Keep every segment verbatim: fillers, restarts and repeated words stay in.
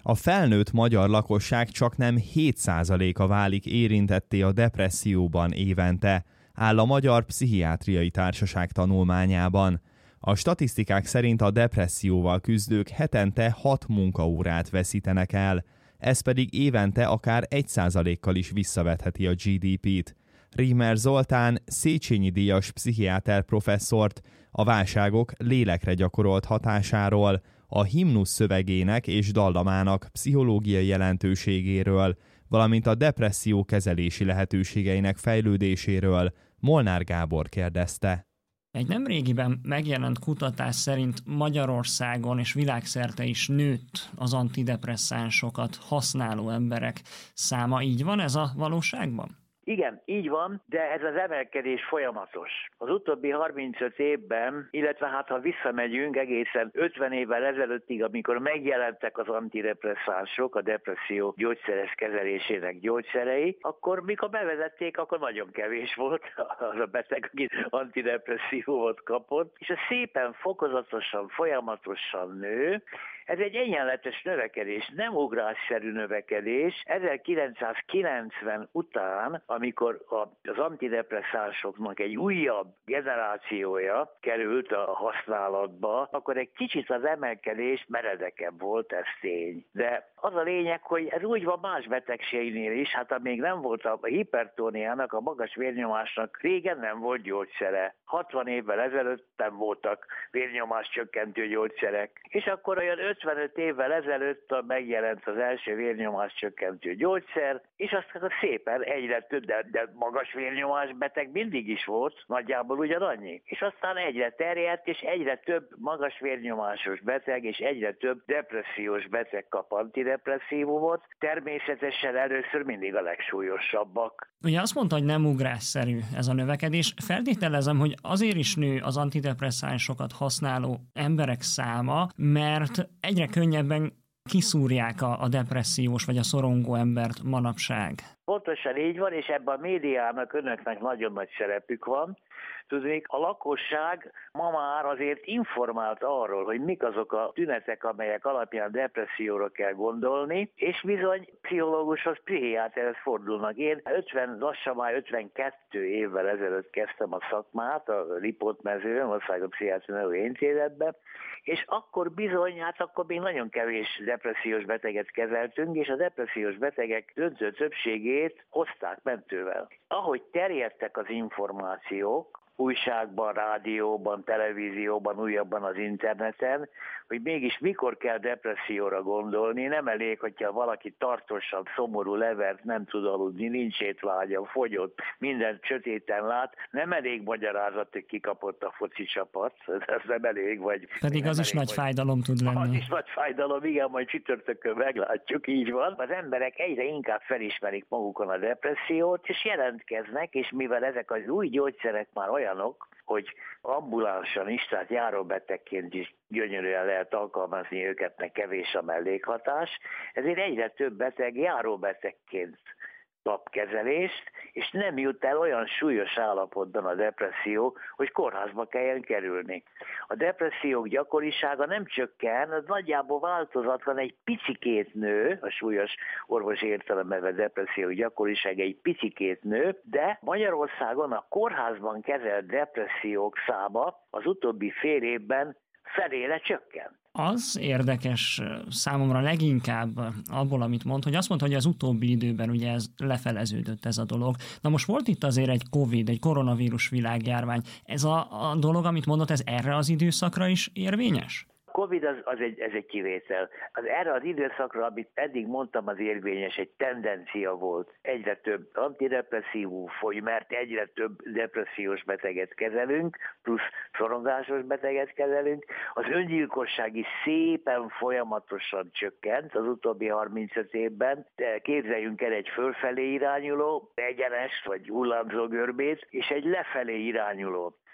A felnőtt magyar lakosság csaknem hét százaléka válik érintetté a depresszióban évente, áll a Magyar Pszichiátriai Társaság tanulmányában. A statisztikák szerint a depresszióval küzdők hetente hat munkaórát veszítenek el, ez pedig évente akár egy százalékkal is visszavetheti a gé dé pét. Riemer Zoltán Széchenyi díjas pszichiáter professzort a válságok lélekre gyakorolt hatásáról, a himnusz szövegének és dallamának pszichológiai jelentőségéről, valamint a depresszió kezelési lehetőségeinek fejlődéséről Molnár Gábor kérdezte. Egy nemrégiben megjelent kutatás szerint Magyarországon és világszerte is nőtt az antidepresszánsokat használó emberek száma. Így van ez a valóságban? Igen, így van, de ez az emelkedés folyamatos. Az utóbbi harmincöt évben, illetve hát ha visszamegyünk egészen ötven évvel ezelőttig, amikor megjelentek az antidepresszánsok, a depresszió gyógyszeres kezelésének gyógyszerei, akkor mikor bevezették, akkor nagyon kevés volt az a beteg, aki antideprsszívót kapott, és ez szépen, fokozatosan, folyamatosan nő. Ez egy egyenletes növekedés, nem ugrásszerű növekedés. ezerkilencszázkilencven után, amikor az antidepresszánsoknak egy újabb generációja került a használatba, akkor egy kicsit az emelkedés meredekebb volt, ez tény. De az a lényeg, hogy ez úgy van más betegségnél is, hát amíg nem volt a hipertóniának, a magas vérnyomásnak régen nem volt gyógyszere. hatvan évvel ezelőtt nem voltak vérnyomás csökkentő gyógyszerek. És akkor olyan ötvenöt évvel ezelőtt megjelent az első vérnyomás csökkentő gyógyszer, és aztán szépen egyre több, de, de magas vérnyomás beteg mindig is volt, nagyjából ugyanannyi. És aztán egyre terjedt, és egyre több magas vérnyomásos beteg, és egyre több depressziós beteg kap antidepresszívumot. Természetesen először mindig a legsúlyosabbak. Ugye azt mondta, hogy nem ugrásszerű ez a növekedés. Feltételezem, hogy azért is nő az antidepresszánsokat használó emberek száma, mert egyre könnyebben kiszúrják a, a depressziós vagy a szorongó embert manapság. Pontosan így van, és ebben a médiának, önöknek nagyon nagy szerepük van. Tudnék, a lakosság ma már azért informált arról, hogy mik azok a tünetek, amelyek alapján depresszióra kell gondolni, és bizony pszichológushoz, pszichiáterhez fordulnak. Én ötven, lassan már ötvenkettő évvel ezelőtt kezdtem a szakmát a Lipót-mezőn, Országos Pszichiátriai Intézetben, és akkor bizony, hát akkor még nagyon kevés depressziós beteget kezeltünk, és a depressziós betegek döntő többségét hozták mentővel. Ahogy terjedtek az információk, újságban, rádióban, televízióban, újabban az interneten, hogy mégis mikor kell depresszióra gondolni. Nem elég, hogyha valaki tartósan, szomorú, levert, nem tud aludni, nincs étvágya, fogyott, mindent sötéten lát. Nem elég magyarázat, hogy kikapott a foci csapat, ez nem elég. Vagy Pedig az is elég, nagy vagy, fájdalom tud lenni. Az is nagy fájdalom, igen, majd csütörtökön meglátjuk, így van. Az emberek egyre inkább felismerik magukon a depressziót, és jelentkeznek, és mivel ezek az új gyógyszerek már olyanok, hogy ambulánsan is, tehát járóbetegként is gyönyörűen lehet alkalmazni őket, meg kevés a mellékhatás, ezért egyre több beteg járóbetegként kap kezelést, és nem jut el olyan súlyos állapotban a depresszió, hogy kórházba kelljen kerülni. A depressziók gyakorisága nem csökken, az nagyjából változatlan, egy picikét nő, a súlyos orvosi értelemben vett depressziók gyakorisága egy picikét nő, de Magyarországon a kórházban kezelt depressziók száma az utóbbi fél évben felére csökkent. Az érdekes számomra leginkább abból, amit mond, hogy azt mondta, hogy az utóbbi időben ugye ez lefeleződött ez a dolog. Na most volt itt azért egy Covid, egy koronavírus világjárvány. Ez a, a dolog, amit mondott, ez erre az időszakra is érvényes? Covid az, az egy, ez egy kivétel. Az erre az időszakra, amit eddig mondtam, az érvényes, egy tendencia volt. Egyre több antidepresszívum foly, mert egyre több depressziós beteget kezelünk, plusz szorongásos beteget kezelünk. Az öngyilkosság is szépen folyamatosan csökkent az utóbbi harmincöt évben. De képzeljünk el egy fölfelé irányuló, egyenes vagy hullámzó görbét, és egy lefelé irányuló.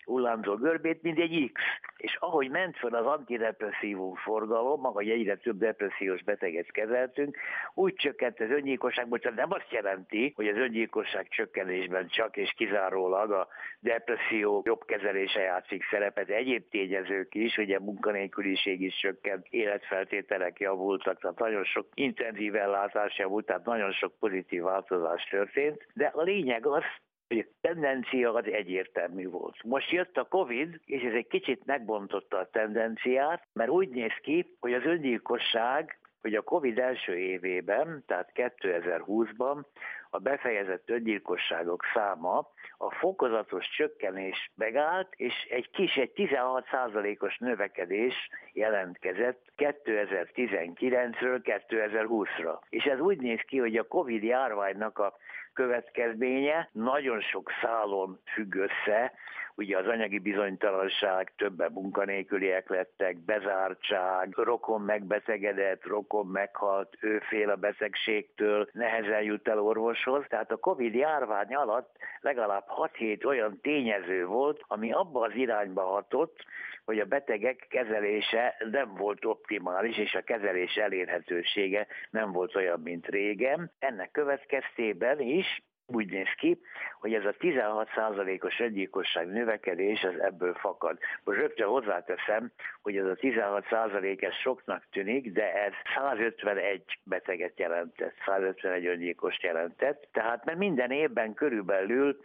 hullámzó görbét, mint egy X. És ahogy ment fel az antidepresszívum forgalom, maga, hogy egyre több depressziós beteget kezeltünk, úgy csökkent az öngyilkosság, bocsánat, nem azt jelenti, hogy az öngyilkosság csökkenésben csak és kizárólag a depresszió jobb kezelése játszik szerepet, egyéb tényezők is, ugye munkanélküliség is csökkent, életfeltételek javultak, tehát nagyon sok intenzív ellátás javult, tehát nagyon sok pozitív változás történt, de a lényeg az, hogy a tendencia az egyértelmű volt. Most jött a Covid, és ez egy kicsit megbontotta a tendenciát, mert úgy néz ki, hogy az öngyilkosság, hogy a Covid első évében, tehát kétezer-húszban a befejezett öngyilkosságok száma a fokozatos csökkenés megállt, és egy kis, egy tizenhat százalékos növekedés jelentkezett kétezer-tizenkilencről kétezer-húszra. És ez úgy néz ki, hogy a Covid járványnak a következménye nagyon sok szálon függ össze, ugye az anyagi bizonytalanság, többen munkanélküliek lettek, bezártság, rokon megbetegedett, rokon meghalt, ő fél a betegségtől, nehezen jut el orvoshoz. Tehát a Covid járvány alatt legalább hat-hét olyan tényező volt, ami abba az irányba hatott, hogy a betegek kezelése nem volt optimális, és a kezelés elérhetősége nem volt olyan, mint régen. Ennek következtében is úgy néz ki, hogy ez a tizenhat százalékos öngyilkosság növekedés az ebből fakad. Most rögtön hozzáteszem, hogy ez a tizenhat százalék ez soknak tűnik, de ez százötvenegy beteget jelentett, százötvenegy öngyilkost jelentett. Tehát mert minden évben körülbelül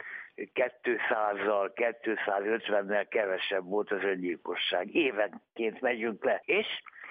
kétszázzal, kétszázötvennel kevesebb volt az öngyilkosság. Évenként megyünk le, és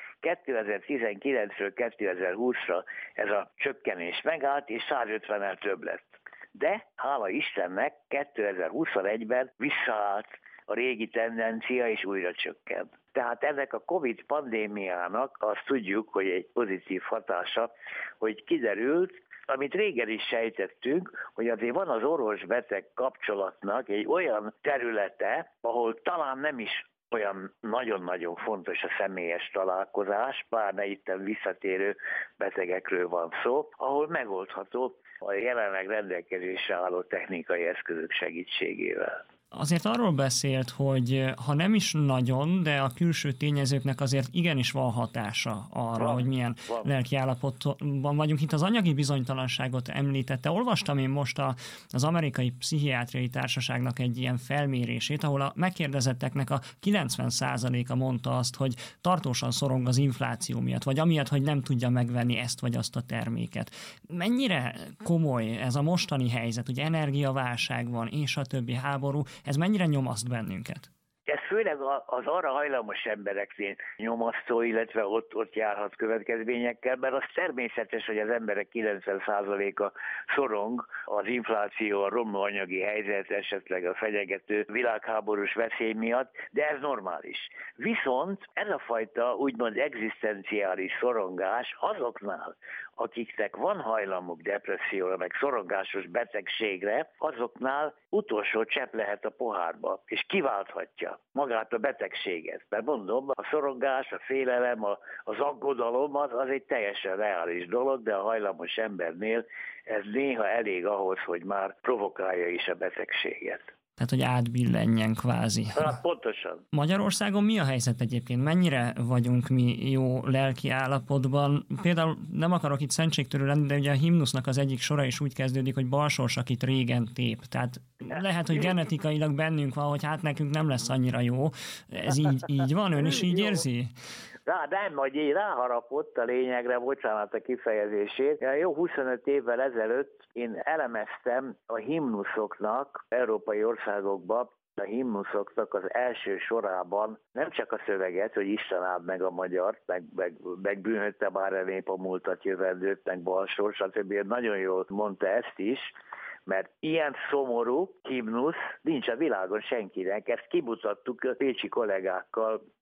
kétezer-tizenkilencről kétezer-húszra ez a csökkenés megállt, és százötvennel több lett. De, hála Istennek, kétezer-huszonegyben visszaállt a régi tendencia, és újra csökkent. Tehát ennek a Covid pandémiának azt tudjuk, hogy egy pozitív hatása, hogy kiderült, amit régen is sejtettünk, hogy azért van az orvos-beteg kapcsolatnak egy olyan területe, ahol talán nem is olyan nagyon-nagyon fontos a személyes találkozás, pláne itten visszatérő betegekről van szó, ahol megoldható a jelenleg rendelkezésre álló technikai eszközök segítségével. Azért arról beszélt, hogy ha nem is nagyon, de a külső tényezőknek azért igenis van hatása arra, van, hogy milyen van. lelkiállapotban vagyunk. Itt az anyagi bizonytalanságot említette. Olvastam én most a, az Amerikai Pszichiátriai Társaságnak egy ilyen felmérését, ahol a megkérdezetteknek a kilencven százaléka mondta azt, hogy tartósan szorong az infláció miatt, vagy amiatt, hogy nem tudja megvenni ezt vagy azt a terméket. Mennyire komoly ez a mostani helyzet, hogy energiaválság van, és a többi háború, ez mennyire nyomaszt bennünket? Ez főleg az arra hajlamos embereknél nyomasztó, illetve ott, ott járhat következményekkel, mert az természetes, hogy az emberek kilencven százaléka szorong az infláció, a romló anyagi helyzet, esetleg a fenyegető világháborús veszély miatt, de ez normális. Viszont ez a fajta úgymond egzisztenciális szorongás azoknál, akiknek van hajlamuk depresszióra, meg szorongásos betegségre, azoknál utolsó csepp lehet a pohárba, és kiválthatja magát a betegséget. Mert mondom, a szorongás, a félelem, a, az aggodalom az, az egy teljesen reális dolog, de a hajlamos embernél ez néha elég ahhoz, hogy már provokálja is a betegséget. Tehát, hogy átbillenjen kvázi. Hát, pontosan. Magyarországon mi a helyzet egyébként? Mennyire vagyunk mi jó lelki állapotban? Például nem akarok itt szentségtörő lenni, de ugye a himnusznak az egyik sora is úgy kezdődik, hogy balsors, akit régen tép. Tehát lehet, hogy genetikailag bennünk van, hogy hát nekünk nem lesz annyira jó. Ez így, így van? Ön is így érzi? Rá, nem, hogy így ráharapott a lényegre, bocsánat a kifejezését. Jó huszonöt évvel ezelőtt én elemeztem a himnuszoknak európai országokban, a himnuszoknak az első sorában nem csak a szöveget, hogy Isten áld meg a magyart, meg, meg, meg bűnhötte már a nép a múltat, jövendőt, meg balsors, stb. Nagyon jól mondta ezt is, mert ilyen szomorú himnusz nincs a világon senkinek. Ezt kimutattuk a pécsi kollégákkal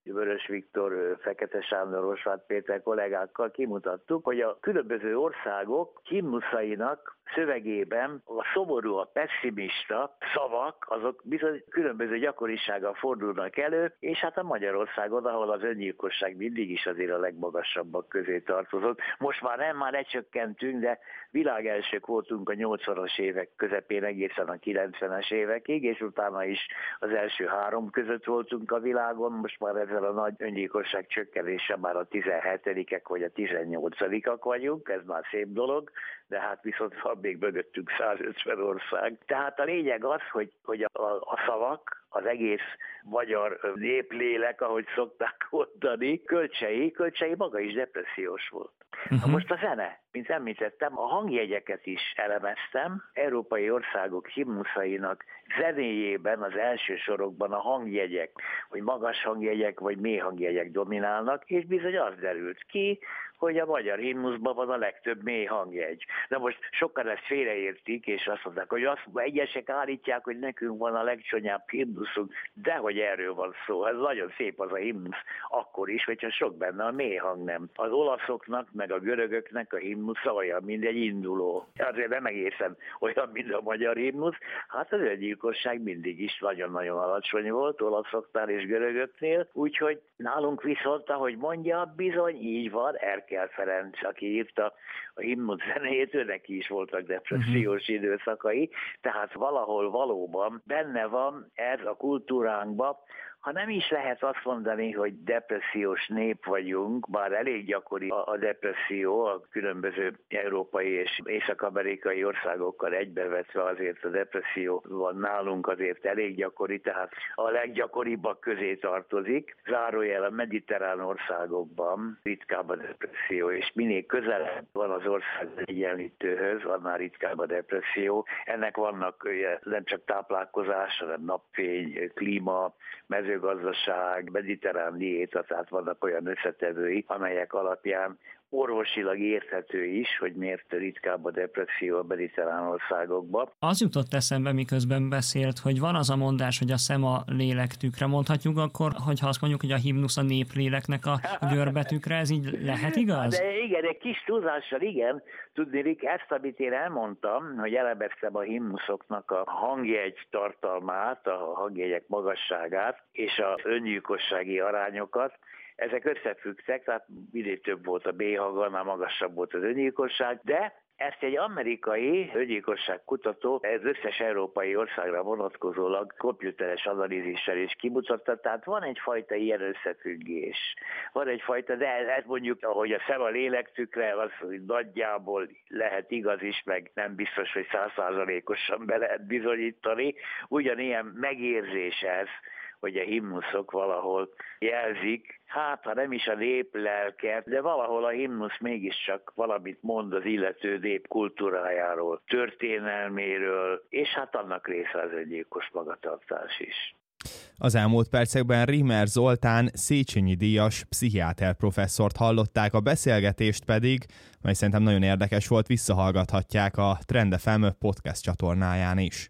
Vörös Viktor, Fekete Sándor, Osváth Péter kollégákkal kimutattuk, hogy a különböző országok himnuszainak szövegében a szomorú, a pessimista szavak, azok bizony különböző gyakorisággal fordulnak elő, és hát a Magyarországon, ahol az öngyilkosság mindig is azért a legmagasabbak közé tartozott. Most már nem, már lecsökkentünk, de világelsők voltunk a nyolcvanas évek közepén egészen a kilencvenes évekig, és utána is az első három között voltunk a világon, most már ezzel a nagy öngyilkosság csökkenése már a tizenhetedikek vagy a tizennyolcadikak vagyunk, ez már szép dolog, de hát viszont van még mögöttünk százötven ország. Tehát a lényeg az, hogy, hogy a, a szavak, az egész magyar néplélek, ahogy szokták mondani, Kölcsei, Kölcsei maga is depressziós volt. Uh-huh. Na most a zene, mint említettem, a hangjegyeket is elemeztem, európai országok himnuszainak zenéjében az első sorokban a hangjegyek, hogy magas hangjegyek vagy mély hangjegyek dominálnak, és bizony az derült ki, hogy a magyar himnuszban van a legtöbb mély hangjegy. Na most sokan ezt félreértik, és azt mondták, hogy azt egyesek állítják, hogy nekünk van a legcsonyább himnuszunk, de hogy erről van szó. Ez nagyon szép az a himnusz, akkor is, hogyha sok benne a mély hang nem. Az olaszoknak, meg a görögöknek a himnusza olyan, mint egy induló. Azért nem egészen olyan, mint a magyar himnusz. Hát az öngyilkosság mindig is nagyon-nagyon alacsony volt olaszoknál és görögöknél, úgyhogy nálunk viszont, ahogy mondja, bizony így van, Erkel Ferenc, aki írta a himnusz zenéjét, ő neki is voltak depressziós uh-huh. időszakai, tehát valahol valóban benne van ez a kultúránkban, ha nem is lehet azt mondani, hogy depressziós nép vagyunk, bár elég gyakori a depresszió a különböző európai és észak-amerikai országokkal egybevetve, azért a depresszió van nálunk azért elég gyakori, tehát a leggyakoribbak közé tartozik. Zárójel a mediterrán országokban ritkább a depresszió, és minél közelebb van az ország egyenlítőhöz, annál ritkább a depresszió. Ennek vannak ugye, nem csak táplálkozás, hanem napfény, klíma, mezőgazdaság, mediterrán diéta, tehát vannak olyan összetevői, amelyek alapján orvosilag érthető is, hogy miért ritkább a depresszió a mediterrán országokban. Az jutott eszembe, miközben beszélt, hogy van az a mondás, hogy a szem a lélek tükre. Mondhatjuk akkor, hogyha azt mondjuk, hogy a himnusz a népléleknek a görbetükre, ez így lehet igaz? De igen, egy kis túlzással igen. Tudnélik, ezt, amit én elmondtam, hogy elemeztem a himnuszoknak a hangjegy tartalmát, a hangjegyek magasságát és az öngyilkossági arányokat, ezek összefüggtek, tehát minél több volt a B-hang, annál magasabb volt az öngyilkosság, de ezt egy amerikai öngyilkosság kutató az összes európai országra vonatkozólag komputeres analízissel is kimutatta, tehát van egyfajta ilyen összefüggés. Van egyfajta, de ez mondjuk, ahogy a szem a lélektükre, az nagyjából lehet igaz is, meg nem biztos, hogy száz százalékosan be lehet bizonyítani. Ugyanilyen megérzés ez, hogy a himnuszok valahol jelzik, hát ha nem is a nép lelket, de valahol a himnusz mégiscsak valamit mond az illető nép kultúrájáról, történelméről, és hát annak része az öngyilkos magatartás is. Az elmúlt percekben Rimmer Zoltán Széchenyi díjas pszichiáter professzort hallották, a beszélgetést pedig, mely szerintem nagyon érdekes volt, visszahallgathatják a Trend ef em podcast csatornáján is.